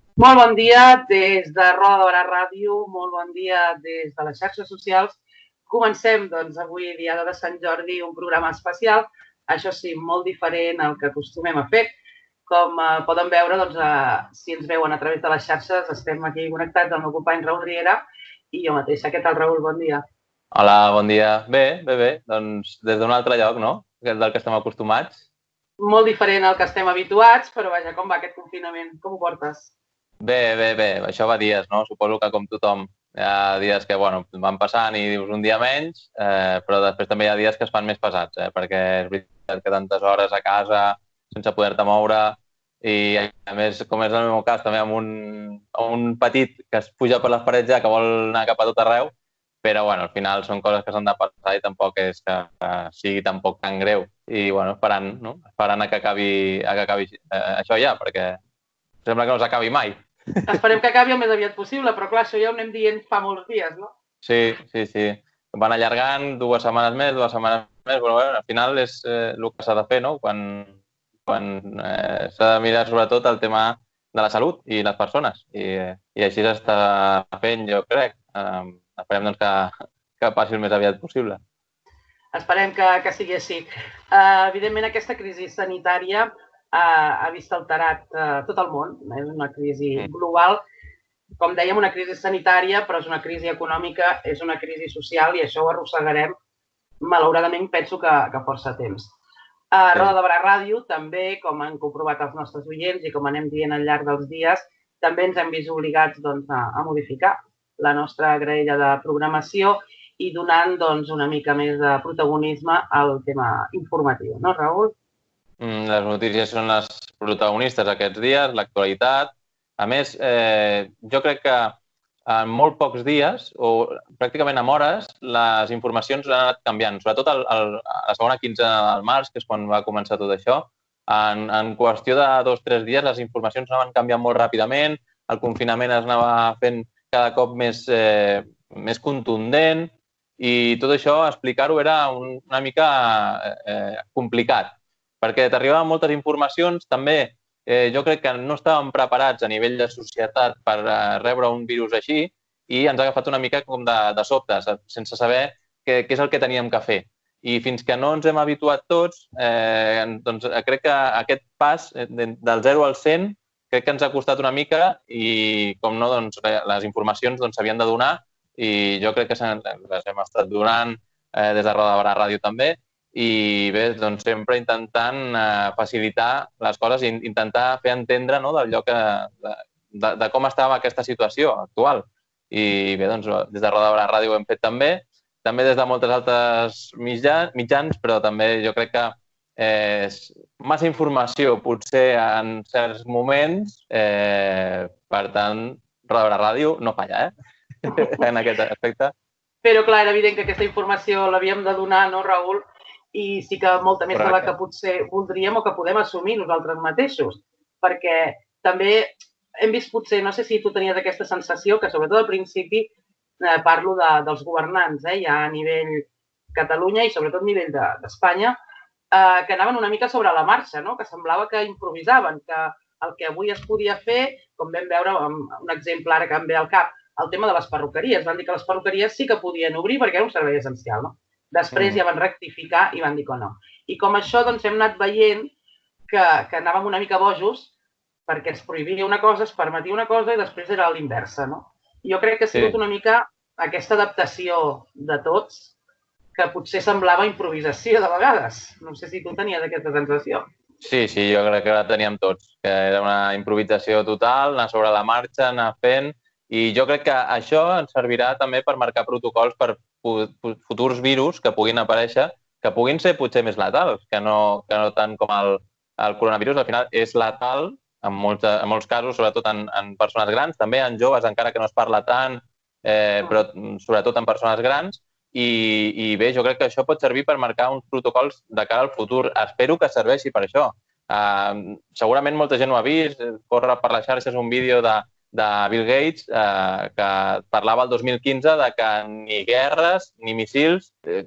Molt bon dia des de Roda de Barà Ràdio, molt bon dia des de les xarxes socials. Comencem, doncs, avui, Diada de Sant Jordi, un programa especial, això sí, molt diferent al que acostumem a fer. Com poden veure, doncs, si ens veuen a través de les xarxes, estem aquí connectats amb el company Raül Riera i jo mateixa. Què tal, Raül? Bon dia. Hola, bon dia. Bé. Doncs des d'un altre lloc, no? Del que estem acostumats. Molt diferent al que estem habituats, però vaja, com va aquest confinament? Com ho portes? Bé. Això va dies, no? Suposo que com tothom. Hi ha dies que, van passant i dius un dia menys, però després també hi ha dies que es fan més pesats, perquè és veritat que tantes hores a casa sense poder-te moure i, a més, com és el meu cas, també amb un petit que es puja per les parets ja, que vol anar cap a tot arreu, però, al final són coses que s'han de passar i tampoc és que sigui tampoc tan greu. I, esperant, no? Esperant a que acabi això ja, perquè sembla que no s'acabi mai. Esperem que acabi el més aviat possible, però clar, això ja ho anem dient fa molts dies, no? Sí. Van allargant 2 setmanes més, però al final és el que s'ha de fer, no? Quan s'ha de mirar sobretot el tema de la salut i les persones. I així s'està fent, jo crec. Esperem doncs, que passi el més aviat possible. Esperem que sigui així. Evidentment, aquesta crisi sanitària ha vist alterat tot el món. És una crisi global. Com dèiem, una crisi sanitària, però és una crisi econòmica, és una crisi social i això ho arrossegarem, malauradament, penso que força temps. A Roda de Barà Ràdio, també, com han comprovat els nostres oients i com anem dient al llarg dels dies, també ens hem vist obligats a modificar la nostra graella de programació i donant una mica més de protagonisme al tema informatiu, no, Raül? Les notícies són les protagonistes aquests dies, l'actualitat. A més, jo crec que en molt pocs dies, o pràcticament en hores, les informacions han anat canviant. Sobretot a la segona quinzena del març, que és quan va començar tot això, en qüestió de 2 o 3 dies les informacions anaven canviant molt ràpidament, el confinament es anava fent cada cop més contundent i tot això, explicar-ho era una mica complicat, perquè t'arribaven moltes informacions, també jo crec que no estàvem preparats a nivell de societat per rebre un virus així i ens ha agafat una mica com de sobte, sense saber què és el que teníem que fer. I fins que no ens hem habituat tots, doncs crec que aquest pas del 0 al 100 crec que ens ha costat una mica i, com no, doncs, les informacions s'havien de donar i jo crec que les hem estat donant des de Roda de Barà Ràdio també. I bé, doncs sempre intentant facilitar les coses i intentar fer entendre, no, del lloc de com estava aquesta situació actual. I bé, doncs des de Roda de Barà Ràdio ho hem fet també des de moltes altres mitjans, però també jo crec que massa informació potser en certs moments, per tant, Roda de Barà Ràdio no falla, en aquest aspecte. Però clar, era evident que aquesta informació l'havíem de donar, no, Raül? I sí que molta més de la que potser voldríem o que podem assumir nosaltres mateixos, perquè també hem vist potser, no sé si tu tenies aquesta sensació, que sobretot al principi parlo dels governants, ja a nivell Catalunya i sobretot a nivell d'Espanya, que anaven una mica sobre la marxa, no? Que semblava que improvisaven, que el que avui es podia fer, com vam veure un exemple ara que em ve al cap, el tema de les perruqueries. Van dir que les perruqueries sí que podien obrir perquè era un servei essencial, no? Després ja van rectificar i van dir que no. I com això, doncs, hem anat veient que anàvem una mica bojos perquè ens prohibia una cosa, es permetia una cosa i després era l'inversa, no? Jo crec que ha sigut una mica aquesta adaptació de tots que potser semblava improvisació de vegades. No sé si tu tenies aquesta sensació. Sí, jo crec que la teníem tots, que era una improvisació total, anar sobre la marxa, anar fent, i jo crec que això ens servirà també per marcar protocols per futurs virus que puguin aparèixer, que puguin ser potser més letals, que no tant com el coronavirus. Al final és letal en molts casos, sobretot en persones grans, també en joves, encara que no es parla tant, però sobretot en persones grans. I bé, jo crec que això pot servir per marcar uns protocols de cara al futur. Espero que serveixi per això. Segurament molta gent ho ha vist, corre per les xarxes un vídeo de Bill Gates, que parlava el 2015 de que ni guerres ni missils,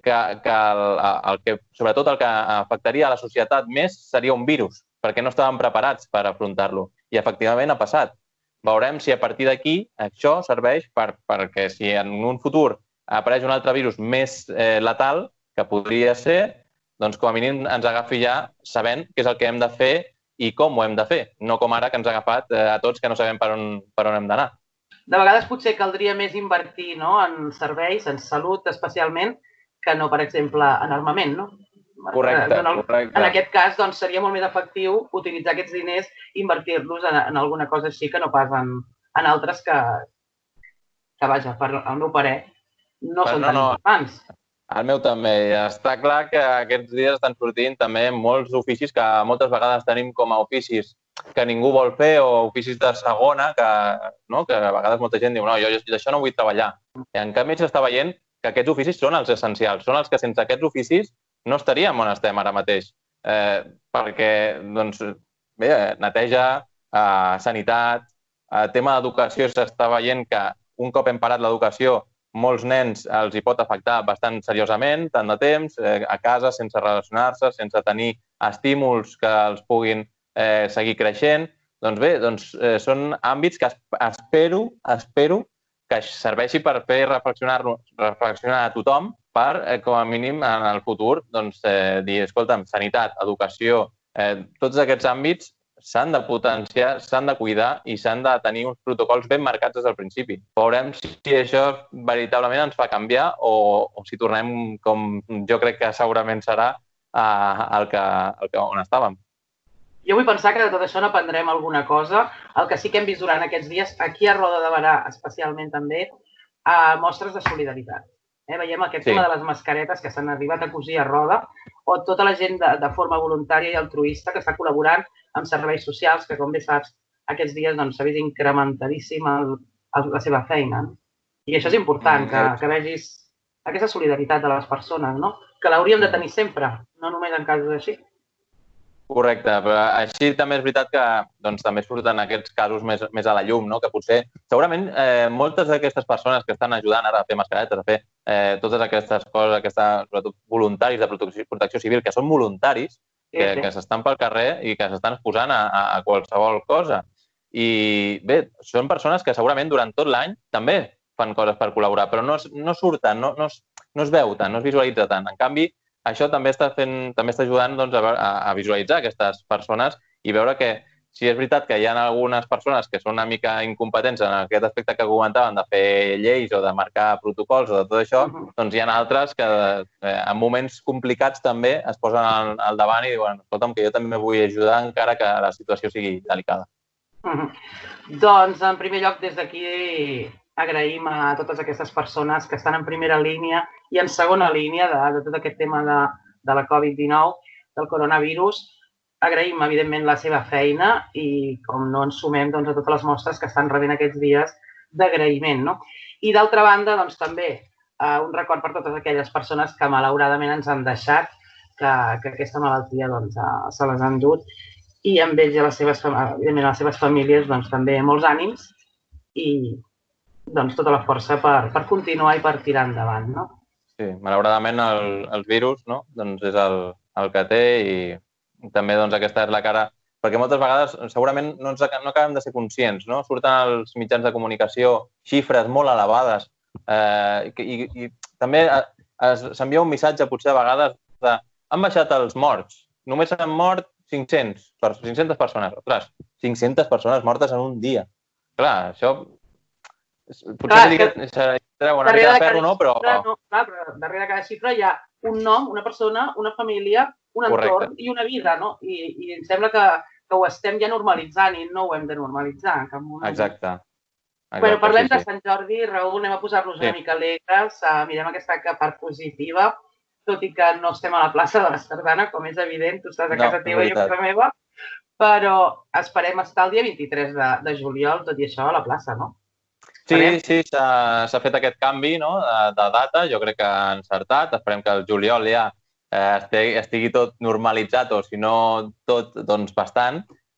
que sobretot el que afectaria a la societat més seria un virus, perquè no estàvem preparats per afrontar-lo. I efectivament ha passat. veurem si a partir d'aquí això serveix perquè si en un futur apareix un altre virus més letal, que podria ser, doncs com a mínim ens agafi ja sabent què és el que hem de fer i com ho hem de fer, no com ara que ens ha agafat a tots que no sabem per on hem d'anar. De vegades potser caldria més invertir en serveis, en salut especialment, que no, per exemple, en armament, no? Correcte. En aquest cas, doncs, seria molt més efectiu utilitzar aquests diners i invertir-los en alguna cosa així que no pas en altres que vaja, al meu parer, no són tan importants. El meu també. Està clar que aquests dies estan sortint també molts oficis que moltes vegades tenim com a oficis que ningú vol fer o oficis de segona que a vegades molta gent diu no, jo d'això no vull treballar. I en canvi s'està veient que aquests oficis són els essencials, són els que sense aquests oficis no estaríem on estem ara mateix. Perquè, doncs, bé, neteja, sanitat, tema d'educació s'està veient que un cop hem parat l'educació molts nens els hi pot afectar bastant seriosament, tant de temps, a casa, sense relacionar-se, sense tenir estímuls que els puguin seguir creixent. Doncs bé, són àmbits que espero que serveixi per fer reflexionar a tothom per, com a mínim, en el futur, dir, escolta'm, sanitat, educació, tots aquests àmbits s'han de potenciar, s'han de cuidar i s'han de tenir uns protocols ben marcats des del principi. Veurem si això veritablement ens fa canviar o si tornem, com jo crec que segurament serà, on estàvem. Jo vull pensar que de tot això n'aprendrem alguna cosa. El que sí que hem vist durant aquests dies, aquí a Roda de Berà especialment també, mostres de solidaritat. Veiem aquest tema de les mascaretes que s'han arribat a cosir a Roda o tota la gent de forma voluntària i altruista que està col·laborant amb serveis socials que, com bé saps, aquests dies s'ha vist incrementadíssima la seva feina. I això és important, que vegis aquesta solidaritat de les persones, que l'hauríem de tenir sempre, no només en casos així. Correcte, però així també és veritat que també surten aquests casos més a la llum, que potser, segurament, moltes d'aquestes persones que estan ajudant ara a fer mascaretes, a fer totes aquestes coses, sobretot voluntaris de protecció civil, que són voluntaris, que s'estan pel carrer i que s'estan exposant a qualsevol cosa. I bé, són persones que segurament durant tot l'any també fan coses per col·laborar, però no surten, no es veu tant, no es visualitza tant. En canvi, això també està ajudant a visualitzar aquestes persones i veure que si és veritat que hi ha algunes persones que són una mica incompetents en aquest aspecte que comentaven de fer lleis o de marcar protocols o de tot això, doncs hi ha altres que en moments complicats també es posen al davant i diuen, escolta'm, que jo també vull ajudar encara que la situació sigui delicada. Doncs, en primer lloc, des d'aquí agraïm a totes aquestes persones que estan en primera línia i en segona línia de tot aquest tema de la Covid-19, del coronavirus. Agraïm, evidentment, la seva feina i, com no, ens sumem a totes les mostres que estan rebent aquests dies d'agraïment. I, d'altra banda, també un record per totes aquelles persones que, malauradament, ens han deixat, que aquesta malaltia se les han dut i amb ells i evidentment, les seves famílies també molts ànims i tota la força per continuar i per tirar endavant. Sí, malauradament el virus és el que té i també aquesta és la cara, perquè moltes vegades segurament no acabem de ser conscients, surten als mitjans de comunicació xifres molt elevades i també s'envia un missatge potser a vegades de han baixat els morts, només han mort 500 persones. Ostres, 500 persones mortes en un dia. Clar, això potser serà una mica de ferro, no? Però darrere de cada xifra hi ha un nom, una persona, una família, un entorn i una vida, no? I em sembla que ho estem ja normalitzant i no ho hem de normalitzar en cap moment. Exacte. Parlem de Sant Jordi, Raül, anem a posar-nos una mica alegres, mirem aquesta part positiva, tot i que no estem a la plaça de la Sardana, com és evident, tu estàs a casa teva i jo a casa meva, però esperem estar el dia 23 de juliol, tot i això, a la plaça, no? Sí, s'ha fet aquest canvi de data, jo crec que ha encertat, esperem que el juliol ja estigui tot normalitzat o si no tot, doncs bastant,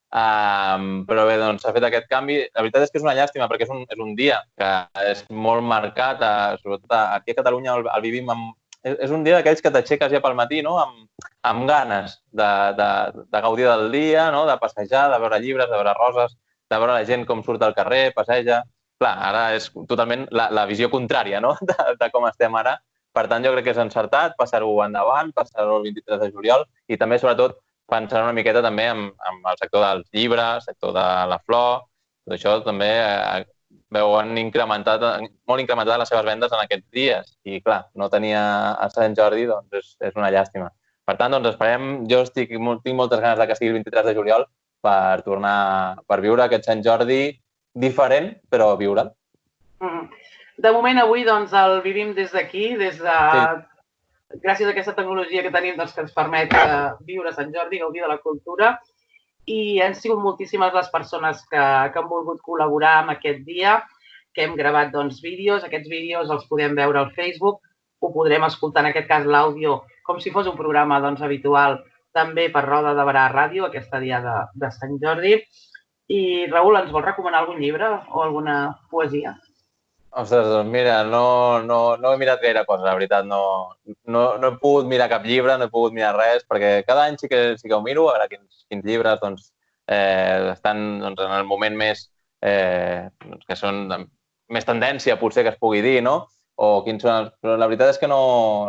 però bé, s'ha fet aquest canvi. La veritat és que és una llàstima perquè és un dia que és molt marcat, sobretot aquí a Catalunya el vivim és un dia d'aquells que t'aixeques ja pel matí amb ganes de gaudir del dia, de passejar, de veure llibres, de veure roses, de veure la gent com surt al carrer, passeja. Clar, ara és totalment la visió contrària, no?, de com estem ara. Per tant, jo crec que és encertat passar-ho endavant, passar-ho el 23 de juliol i també, sobretot, pensar una miqueta també en el sector dels llibres, sector de la flor. Tot això també han molt incrementat les seves vendes en aquests dies. I, clar, no tenia a Sant Jordi, doncs és una llàstima. Per tant, doncs esperem, jo tinc moltes ganes que sigui el 23 de juliol per tornar, per viure aquest Sant Jordi diferent, però viure'l. De moment, avui, doncs, el vivim des d'aquí, gràcies a aquesta tecnologia que tenim que ens permet viure Sant Jordi, gaudir de la cultura. I han sigut moltíssimes les persones que han volgut col·laborar amb aquest dia, que hem gravat vídeos. Aquests vídeos els podem veure al Facebook, ho podrem escoltar, en aquest cas, l'àudio, com si fos un programa habitual, també per Roda de Barà Ràdio, aquesta dia de Sant Jordi. I, Raül, ens vols recomanar algun llibre o alguna poesia? Ostres, doncs mira, no he mirat gaire cosa, la veritat. No he pogut mirar cap llibre, no he pogut mirar res, perquè cada any sí que ho miro, a veure quins llibres estan en el moment més que són més tendència, potser, que es pugui dir, no? O quins són els... Però la veritat és que no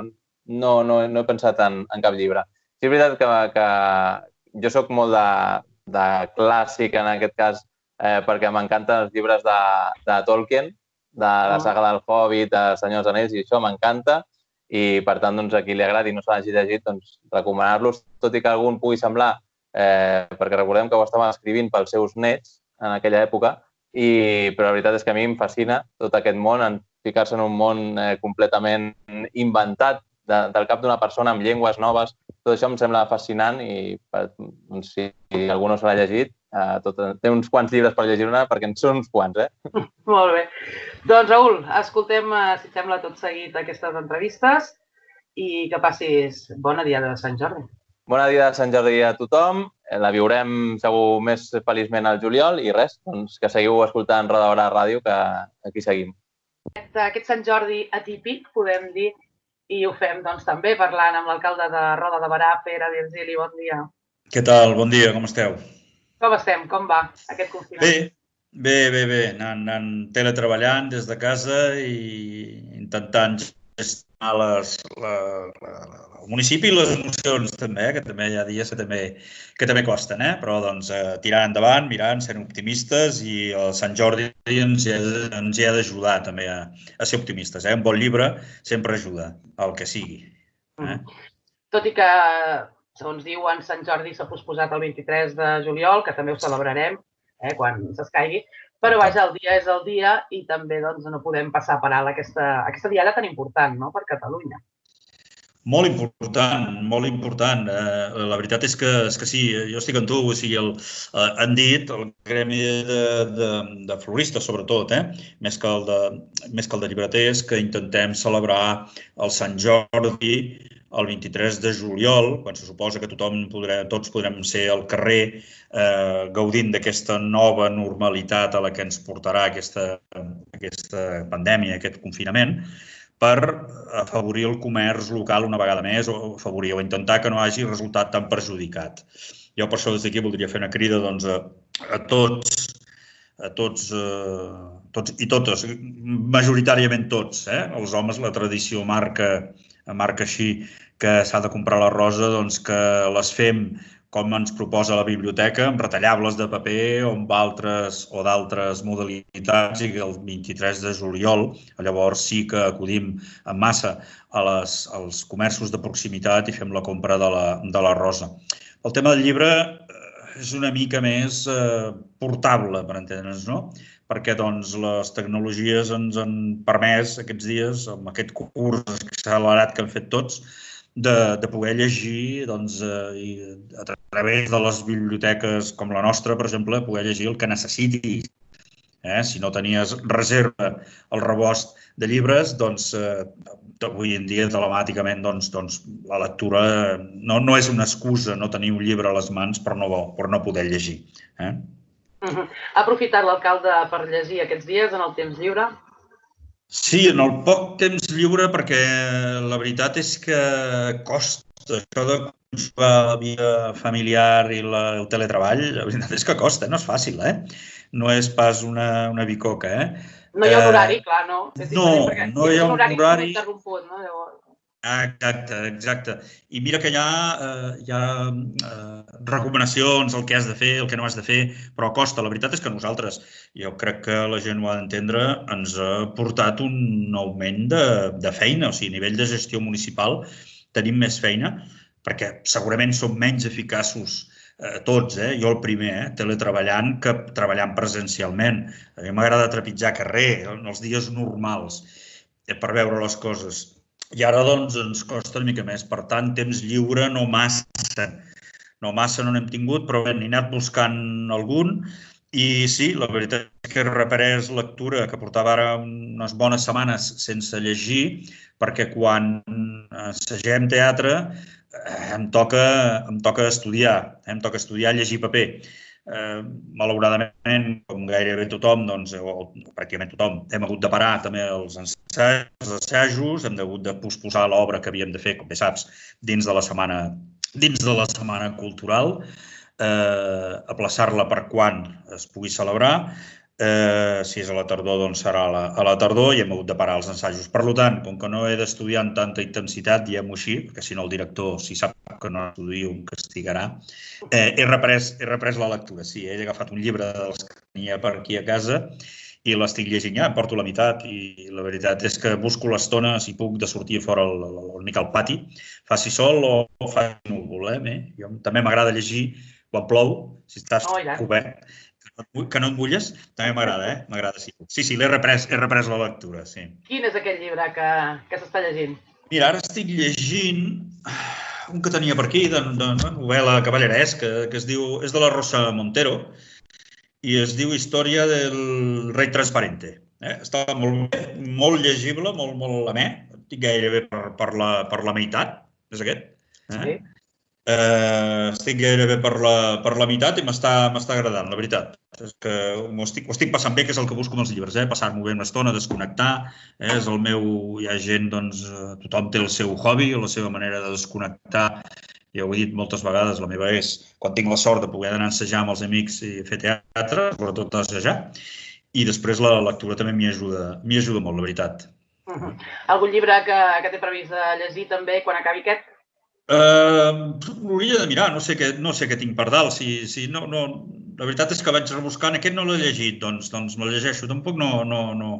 he pensat en cap llibre. Sí, és veritat que jo soc molt de clàssic, en aquest cas, perquè m'encanten els llibres de Tolkien, de la saga del Hobbit, de Senyor dels Anells, i això m'encanta. I, per tant, a qui li agradi i no se l'hagi llegit, recomanar-los, tot i que algun pugui semblar, perquè recordem que ho estaven escrivint pels seus nets en aquella època, però la veritat és que a mi em fascina tot aquest món, en ficar-se en un món completament inventat del cap d'una persona amb llengües noves. Tot això em sembla fascinant i si algú no se l'ha llegit, té uns quants llibres per llegir-ne, perquè en són uns quants, Molt bé. Doncs, Raül, escoltem, si sembla, tot seguit aquestes entrevistes i que passis bona dia de Sant Jordi. Bona dia de Sant Jordi a tothom. La viurem segur més feliçment al juliol i res, que seguiu escoltant Roda de Barà Ràdio, que aquí seguim. Aquest Sant Jordi atípic, podem dir, i ho fem també parlant amb l'alcalde de Roda de Barà, Pere Virgili. Bon dia. Què tal? Bon dia, com esteu? Com estem? Com va aquest confinament? Bé. Anant teletreballant des de casa i intentant gestionar el municipi i les emocions també, que també hi ha dies que també costen, però tirant endavant, mirant, sent optimistes, i el Sant Jordi ens hi ha d'ajudar també a ser optimistes. Un bon llibre sempre ajuda, el que sigui. Tot i que, segons diuen, Sant Jordi s'ha posposat el 23 de juliol, que també ho celebrarem quan s'escaigui, però vaja, el dia és el dia i també no podem passar per alt aquesta diada tan important per Catalunya. Molt important, molt important. La veritat és que sí, jo estic amb tu. Han dit, el gremi de floristes, sobretot, més que el de llibreters, que intentem celebrar el Sant Jordi el 23 de juliol, quan se suposa que tots podrem ser al carrer gaudint d'aquesta nova normalitat a la que ens portarà aquesta pandèmia, aquest confinament, per afavorir el comerç local una vegada més, o afavorir o intentar que no hagi resultat tan perjudicat. Jo per això des d'aquí voldria fer una crida a tots i totes, majoritàriament tots, els homes, la tradició marca així que s'ha de comprar la rosa, que les fem com ens proposa la biblioteca, amb retallables de paper o d'altres modalitats, i que el 23 de juliol llavors sí que acudim en massa als comerços de proximitat i fem la compra de la rosa. El tema del llibre és una mica més portable, per entendre'ns, no? Perquè les tecnologies ens han permès aquests dies, amb aquest curs accelerat que hem fet tots, de poder llegir a través de les biblioteques com la nostra, per exemple, poder llegir el que necessitis. Si no tenies reserva al rebost de llibres, avui en dia telemàticament la lectura no és una excusa no tenir un llibre a les mans per no poder llegir. Ha aprofitat l'alcalde per llegir aquests dies en el temps lliure? Sí, en el poc temps lliure, perquè la veritat és que costa. Això de conjugar la vida familiar i el teletreball, la veritat és que costa, no és fàcil, no és pas una bicoca, No hi ha un horari, clar, no? No hi ha un horari. Interromput, no? Llavors... Exacte. I mira que hi ha recomanacions, el que has de fer, el que no has de fer, però costa. La veritat és que nosaltres, jo crec que la gent ho ha d'entendre, ens ha portat un augment de feina. O sigui, a nivell de gestió municipal tenim més feina, perquè segurament som menys eficaços tots, jo el primer, teletreballant que treballant presencialment. A mi m'agrada trepitjar carrer en els dies normals per veure les coses. I ara, doncs, ens costa una mica més. Per tant, temps lliure no massa. No n'hem tingut, però bé, n'he anat buscant algun. I sí, la veritat és que he reprès lectura, que portava ara unes bones setmanes sense llegir, perquè quan assagem teatre em toca estudiar. Em toca estudiar i llegir paper. Malauradament, com gairebé tothom, o pràcticament tothom, hem hagut de parar també els assajos, hem hagut de posposar l'obra que havíem de fer, com bé saps, dins de la setmana cultural, aplaçar-la per quan es pugui celebrar. Si és a la tardor, doncs serà a la tardor i hem hagut de parar els assajos. Per tant, com que no he d'estudiar amb tanta intensitat, diguem-ho així, perquè si no el director, si sap que no estudio, em castigarà, he reprès la lectura. Sí, he agafat un llibre dels que tenia per aquí a casa i l'estic llegint ja, em porto la meitat i la veritat és que busco l'estona, si puc, de sortir fora una mica al pati, faci sol o faci núvol. Jo també m'agrada llegir quan plou, si estàs cobert, que no et mulles, també m'agrada, m'agrada, sí. Sí, l'he reprès la lectura, sí. Quin és aquell llibre que s'està llegint? Mira, ara estic llegint un que tenia per aquí, de novel·la cavalleresca, que es diu, és de la Rosa Montero, i es diu Història del rei transparente. Està molt bé, molt llegible, molt amè, estic gairebé per la meitat, és aquest? Sí. Estic gairebé per la meitat i m'està agradant, la veritat. És que ho estic passant bé, que és el que busco amb els llibres, passar-m'ho bé una estona, desconnectar. És el meu... Hi ha gent, doncs, tothom té el seu hobby, la seva manera de desconnectar. Ja ho he dit moltes vegades, la meva és, quan tinc la sort de poder anar a ensejar amb els amics i fer teatre, sobretot assajar, i després la lectura també m'hi ajuda molt, la veritat. Algun llibre que té previst de llegir també quan acabi aquest? L'hauria de mirar, no sé què tinc per dalt. La veritat és que vaig rebuscant, aquest no l'he llegit, doncs me'l llegeixo. Tampoc no...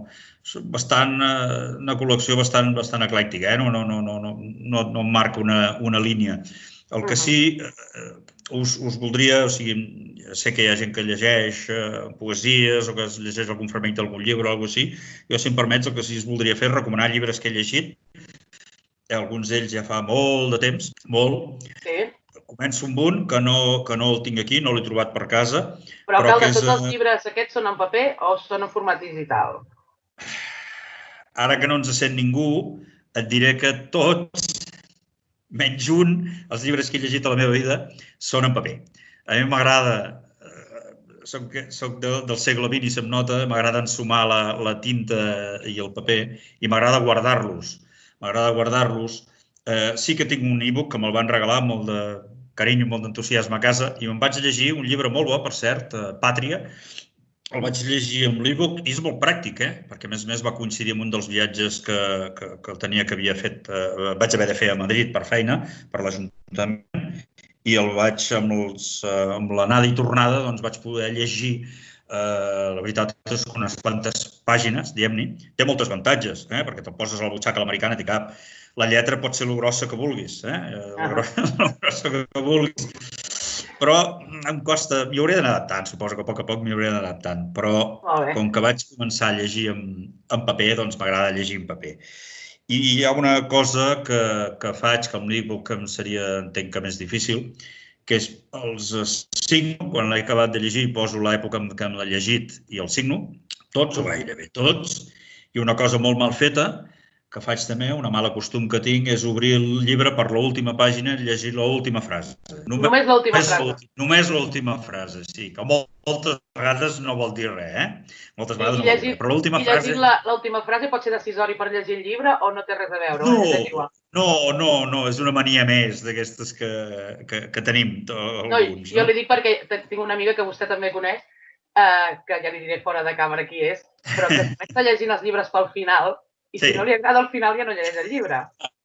Una col·lecció bastant eclèctica, no em marca una línia. El que sí, us voldria, o sigui, sé que hi ha gent que llegeix poesies o que es llegeix algun fragment d'algun llibre o alguna cosa així. Jo, si em permets, el que sí us voldria fer és recomanar llibres que he llegit. Alguns d'ells ja fa molt de temps, molt. Sí. Començo amb un que no el tinc aquí, no l'he trobat per casa. Però de tots els llibres aquests són en paper o són en format digital? Ara que no ens sent ningú, et diré que tots, menys un, els llibres que he llegit a la meva vida, són en paper. A mi m'agrada, soc del segle XX i se'm nota, m'agrada ensumar la tinta i el paper i m'agrada guardar-los. Sí que tinc un e-book que me'l van regalar amb molt de carinyo, molt d'entusiasme a casa i me'n vaig llegir un llibre molt bo, per cert, Pàtria. El vaig llegir amb l'e-book i és molt pràctic, perquè a més va coincidir amb un dels viatges que tenia que havia fet, vaig haver de fer a Madrid per feina, per l'Ajuntament, i el vaig, amb l'anada i tornada, doncs vaig poder llegir. La veritat és que unes quantes pàgines, diguem-ne, té moltes avantatges, perquè te'l poses a la butxaca l'americana i t'hi cap. La lletra pot ser el grossa que vulguis, però em costa, m'hi hauré d'anar adaptant, suposo que a poc m'hi hauré d'anar adaptant, però com que vaig començar a llegir en paper, doncs m'agrada llegir en paper. I hi ha una cosa que faig, que amb l'e-book em seria, entenc que més difícil, que és els signo, quan l'he acabat de llegir, poso l'època en què l'he llegit i el signo, tots o gairebé tots, i una cosa molt mal feta, que faig també, una mala costum que tinc, és obrir el llibre per l'última pàgina i llegir l'última frase. Només l'última frase. Només l'última frase, sí, que moltes vegades no vol dir res, Moltes vegades no vol dir res, però l'última frase... I llegir l'última frase pot ser decisori per llegir el llibre o no té res a veure? No, és una mania més d'aquestes que tenim alguns. Jo li dic perquè tinc una amiga que vostè també coneix, que ja li diré fora de càmera qui és, però que està llegint els llibres pel final i si no li agrada el final ja no llegeix el llibre.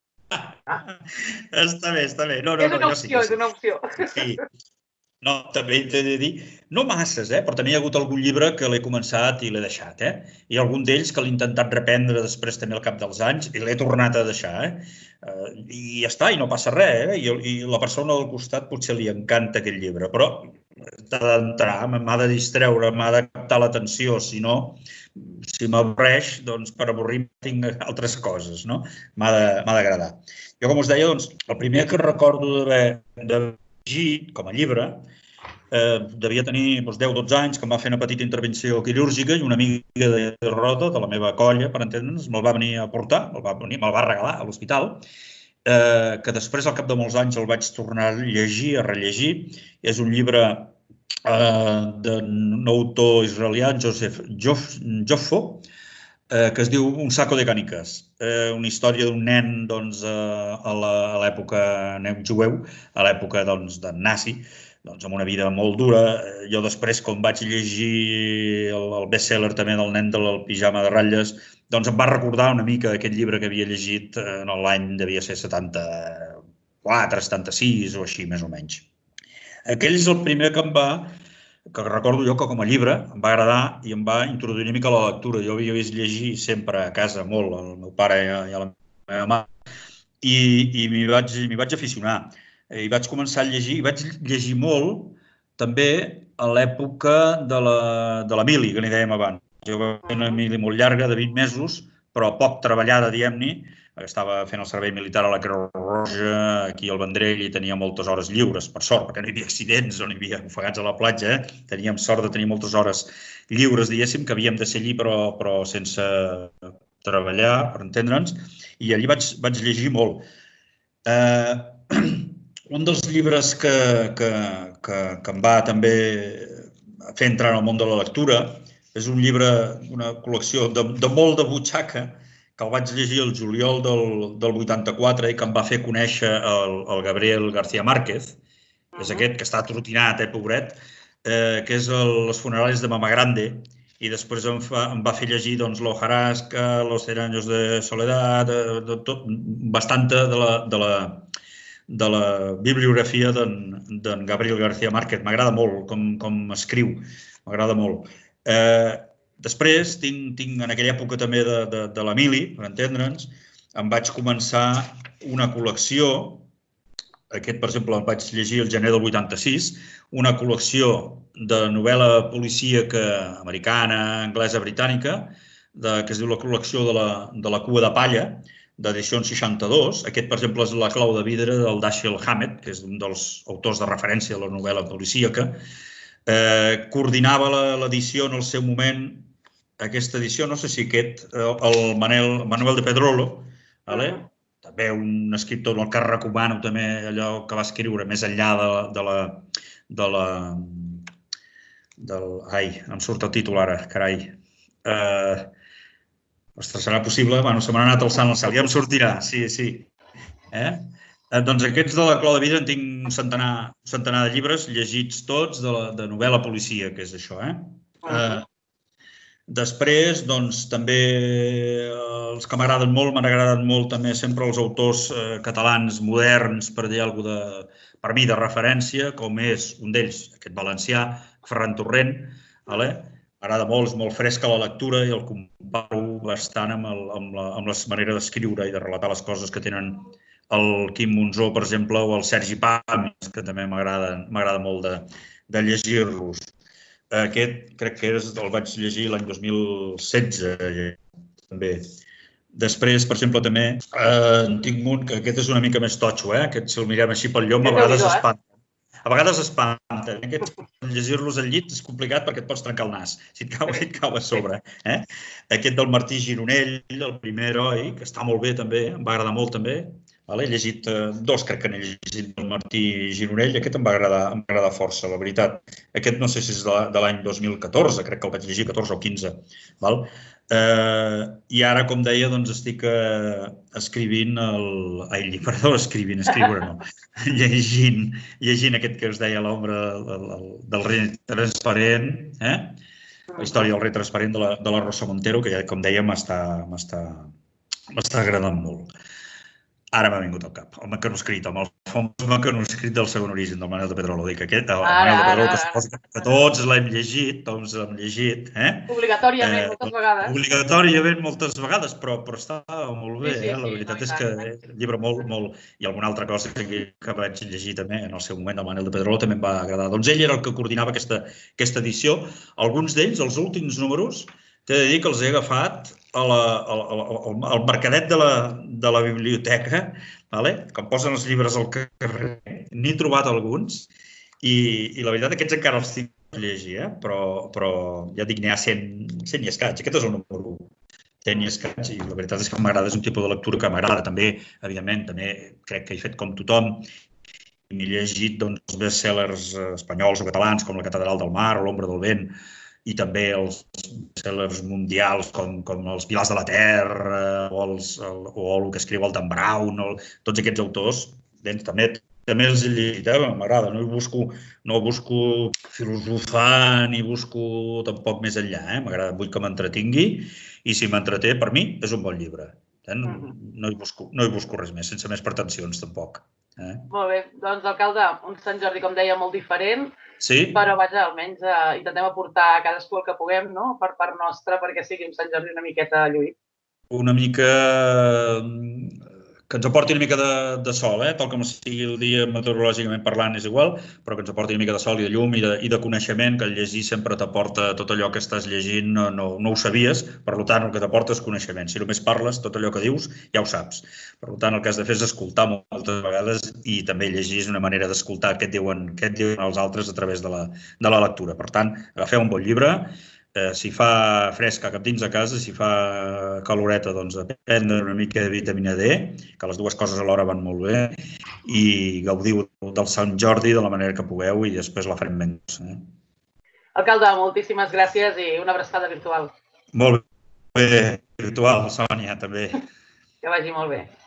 Està bé, està bé. És una opció, és una opció. Sí. No, també t'he de dir, no masses, però també hi ha hagut algun llibre que l'he començat i l'he deixat, i algun d'ells que l'he intentat reprendre després també al cap dels anys i l'he tornat a deixar, i ja està, i no passa res, i la persona del costat potser li encanta aquell llibre, però t'ha d'entrar, m'ha de distreure, m'ha de captar l'atenció, si no, si m'avorreix, doncs per avorrir tinc altres coses, no? M'ha d'agradar. Jo, com us deia, doncs, el primer que recordo d'haver llegit com a llibre, devia tenir 10-12 anys, que em va fer una petita intervenció quirúrgica i una amiga de Roda, de la meva colla, per entendre'ns, me'l va venir a portar, me'l va regalar a l'hospital, que després, al cap de molts anys, el vaig tornar a llegir, a rellegir. És un llibre d'un autor israelià, Joseph Joffo, que es diu Un saco de càniques. Una història d'un nen a l'època jueu, a l'època nazi, amb una vida molt dura. Jo després, quan vaig llegir el best-seller també del nen del pijama de ratlles, doncs em va recordar una mica aquest llibre que havia llegit l'any, devia ser 74, 76 o així, més o menys. Aquell és el primer que recordo jo que com a llibre em va agradar i em va introduir una mica a la lectura. Jo havia vist llegir sempre a casa molt, el meu pare i la meva mare, i m'hi vaig aficionar. I vaig començar a llegir, i vaig llegir molt també a l'època de la mili, que n'hi dèiem abans. Jo vaig fer una mili molt llarga, de 20 mesos, però poc treballada, diguem-ne. Estava fent el servei militar a la Creu Roja, aquí al Vendrell, i tenia moltes hores lliures, per sort, perquè no hi havia accidents o no hi havia ofegats a la platja. Teníem sort de tenir moltes hores lliures, diguéssim, que havíem de ser allí, però sense treballar, per entendre'ns. I allí vaig llegir molt. Un dels llibres que em va també fer entrar en el món de la lectura és un llibre, una col·lecció de molt de butxaca, que el vaig llegir el juliol del 84 i que em va fer conèixer el Gabriel García Márquez, és aquest que està trotinat, pobret, que és Los funerales de Mama Grande, i després em va fer llegir l'Hojarasca, Los 100 años de soledad, bastanta de la bibliografia d'en Gabriel García Márquez. M'agrada molt com escriu, m'agrada molt. Després, en aquella època també de la mili, per entendre'ns, em vaig començar una col·lecció, aquest, per exemple, el vaig llegir el gener del 86, una col·lecció de novel·la policíaca americana, anglesa, britànica, que es diu la col·lecció de la cua de palla, d'edicions 62. Aquest, per exemple, és La clau de vidre del Dashiell Hammett, que és un dels autors de referència de la novel·la policíaca. Coordinava l'edició en el seu moment, aquesta edició, no sé si aquest, el Manuel de Pedrolo, també un escriptor que recomano també allò que va escriure més enllà ai, em surt el títol ara, carai. Ostres, serà possible? Bueno, se m'ha anat alçant el cel, ja em sortirà, sí. Doncs aquests de la clau de vidre en tinc un centenar de llibres llegits tots de novel·la policia, que és això. Després, doncs, també els que m'agraden molt, m'han agradat molt també sempre els autors catalans moderns, per dir alguna cosa, per mi, de referència, com és un d'ells, aquest valencià, Ferran Torrent, m'agrada molt, és molt fresca la lectura i el comparo bastant amb la manera d'escriure i de relatar les coses que tenen el Quim Monzó, per exemple, o el Sergi Pàmies, que també m'agrada molt de llegir-los. Aquest crec que el vaig llegir l'any 2016, també. Després, per exemple, també en tinc un, que aquest és una mica més totxo, aquest si el mirem així pel llom, a vegades espanta. A vegades espanta. Llegir-los al llit és complicat perquè et pots trencar el nas, si et cau a sobre. Aquest del Martí Gironell, el primer heroi, que està molt bé també, em va agradar molt també, He llegit dos, crec que n'he llegit del Martí Gironell, aquest em va agradar força, la veritat. Aquest no sé si és de l'any 2014, crec que el vaig llegir, 14 o 15. I ara, com deia, doncs estic escrivint llegint aquest que us deia, l'ombra del rei transparent, la història del rei transparent de la Rosa Montero, que ja, com deia, m'està agradant molt. Ara m'ha vingut al cap, el mecanoscrit, el famós mecanoscrit del segon origen, del Manuel de Pedrolo. Dic, el Manuel de Pedrolo, que suposo que tots l'hem llegit, Obligatòriament, moltes vegades. Obligatòriament moltes vegades, però està molt bé. La veritat és que el llibre molt... I alguna altra cosa que vaig llegir també en el seu moment del Manuel de Pedrolo també em va agradar. Doncs ell era el que coordinava aquesta edició. Alguns d'ells, els últims números, t'he de dir que els he agafat al mercadet de la biblioteca, quan posen els llibres al carrer. N'he trobat alguns i la veritat aquests encara els tinc per llegir, però ja dic, n'hi ha 100 i escaig. Aquest és el número 1. 100 i escaig, i la veritat és que m'agrada, és un tipus de lectura que m'agrada. També, evidentment, també crec que he fet com tothom. M'he llegit els bestsellers espanyols o catalans, com La catedral del mar o L'ombra del vent, i també els bestsellers mundials com Els pilars de la terra o el que escriu el Dan Brown, tots aquests autors, també els he llegit, m'agrada, no busco filosofar ni busco tampoc més enllà, m'agrada, vull que m'entretingui i si m'entreté, per mi, és un bon llibre. No hi busco res més, sense més pretensions tampoc. Molt bé, doncs alcalde, un Sant Jordi, com deia, molt diferent, però vaja, almenys intentem aportar cadascú el que puguem, no?, per part nostra, perquè sigui un Sant Jordi una miqueta lluït. Una mica... que ens aporti una mica de sol, tal com sigui el dia meteorològicament parlant és igual, però que ens aporti una mica de sol i de llum i de coneixement, que el llegir sempre t'aporta tot allò que estàs llegint, no ho sabies, per tant el que t'aporta és coneixement. Si només parles, tot allò que dius ja ho saps. Per tant, el que has de fer és escoltar moltes vegades i també llegir és una manera d'escoltar què et diuen els altres a través de la lectura. Per tant, agafeu un bon llibre, si fa fresca cap dins de casa, si fa caloreta, doncs prendre una mica de vitamina D, que les dues coses alhora van molt bé, i gaudiu del Sant Jordi de la manera que pugueu i després la farem menys. Alcalde, moltíssimes gràcies i una abraçada virtual. Molt bé, virtual, Sònia, també. Que vagi molt bé.